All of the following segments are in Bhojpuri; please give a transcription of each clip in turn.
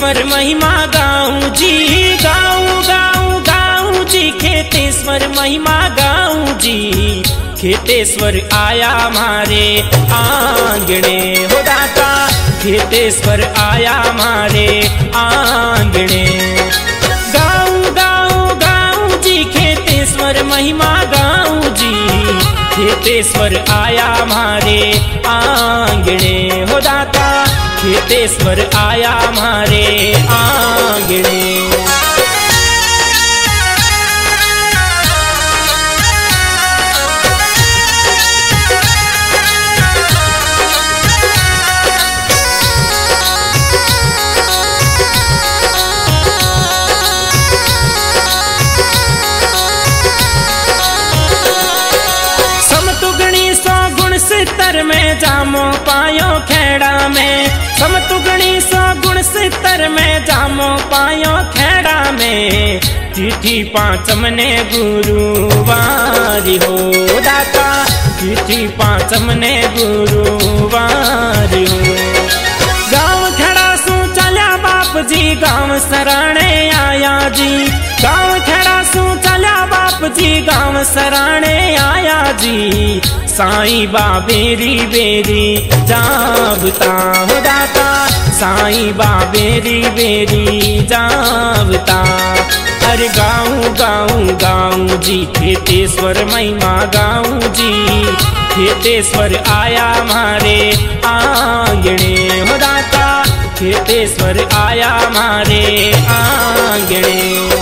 खेतेश्वर महिमा गाऊं जी, गाऊं गाऊं गाऊं जी, खेतेश्वर महिमा गाऊं जी। खेतेश्वर आया मारे आंगणे हो दाता, खेतेश्वर आया मारे आंगणे। गाऊं गाऊं गाऊं जी, खेतेश्वर महिमा गाऊं जी। खेतेश्वर आया मारे आंगणे हो दाता, खेतेश्वर आया मारे आंगणे। सितर में जामो पायो खेड़ा में, समतुगणी सौ गुण सितर में जामो पायो खेड़ा में। चिट्ठी पांचमने गुरुवारी हो दाता, चिट्ठी पांचमने गुरुवारी हो। गाँव खेड़ा सू चल्या बाप जी, गाँव सराणे आया जी। गाँव खेड़ा सू चल्या बाप जी, गाँव सराणे आया जी। साईं बाबेरी बेरी जावता हो दाता, साईं बाबेरी बेरी जावता। अरे गाऊं गाऊं गाऊं जी, खेतेश्वर महिमा गाऊं जी। खेतेश्वर आया मारे आंगणे हो दाता, खेतेश्वर आया मारे आंगणे।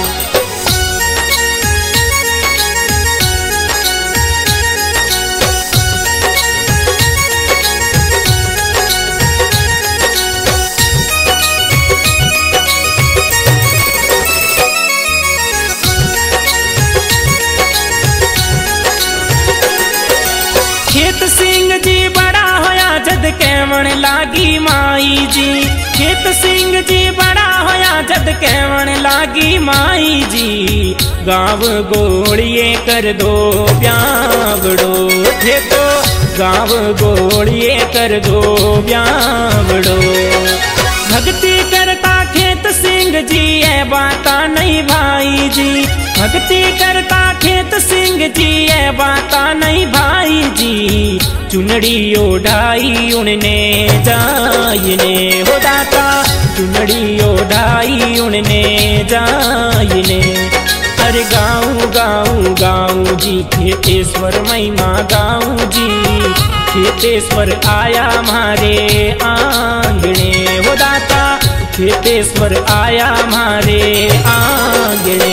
खेत सिंह जी बड़ा होया जद केवण लागी माई जी। खेत सिंह जी बड़ा होया जद केवण लागी माई जी। गाँव गोड़िए कर दो ब्यावड़ो थे तो, गाँव गोड़िए कर दो ब्यावड़ो। भक्ति करता खेत सिंह जी, ये बाता नहीं भाई जी। भक्ति करता खेत सिंह जी, ये बाता नहीं भाई जी। चुनड़ी ओढ़ाई उनने जायने हो दाता, चुनड़ी ओढ़ाई उनने जायने। अरे गाऊं गाऊं गाऊं जी, खेतेश्वर महिमा गाऊं जी। खेतेश्वर आया मारे आंगणे हो दाता, खेतेश्वर आया मारे आंगणे।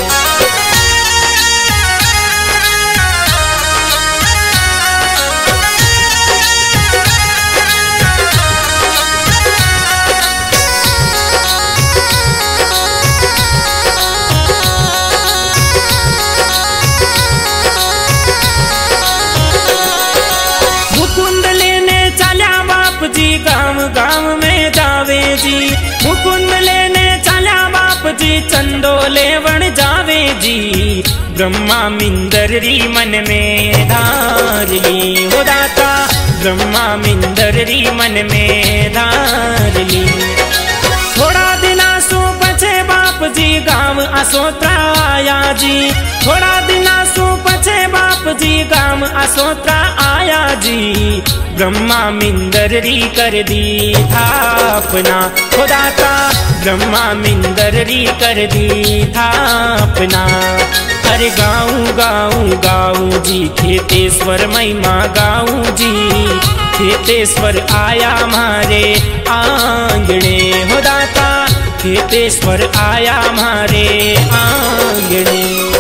जी गाँव गाँव में जावे जी, मुकुंद लेने चला बाप जी। चंदो लेवण जावे जी, ब्रह्मा मिंदरी मन में धार ली हो दाता, ब्रह्मा मिंदरी मन में धार ली। थोड़ा दिना सो पछे बाप जी, गाँव असोत्रा आया जी। थोड़ा दिना सो पछे बाप जी, गाँव असोत्रा आया जी। ब्रह्मा मिंदरी कर दी थापना हो दाता, ब्रह्मा मिंदरी कर दी थापना। अरे गाऊं गाऊं गाऊं जी, खेतेश्वर महिमा गाऊं जी। खेतेश्वर आया मारे आंगणे हो दाता, खेतेश्वर आया मारे आंगणे।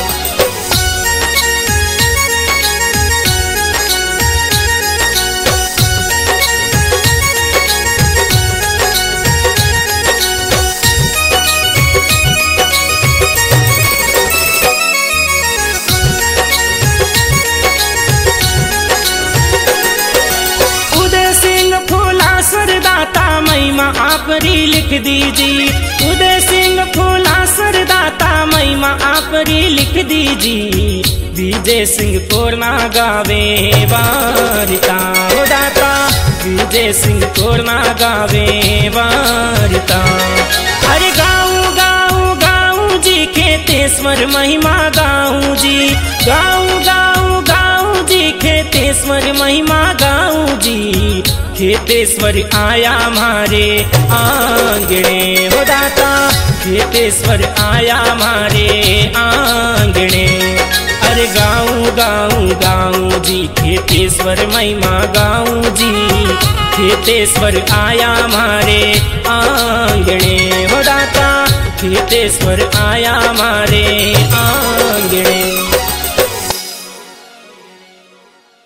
महिमा आपरी लिख दीजी, उदय सिंह फूला सरदाता महिमा आपरी लिख दीजी। विजय सिंह कोरना गावे वारिता हो दाता, विजय सिंह कोरना गावे वारिता। अरे गाऊं गाऊं गाऊं जी खेतेश्वर महिमा गाऊं जी, गाऊं गाऊं गाऊं जी खेतेश्वर महिमा गाऊं जी। खेतेश्वर आया मारे आंगणे हो दाता, खेतेश्वर आया मारे आंगणे। अरे गाऊं गाऊं गाऊं जी खेतेश्वर महिमा गाऊं जी, खेतेश्वर आया मारे आंगणे हो दाता, खेतेश्वर आया मारे आंगणे।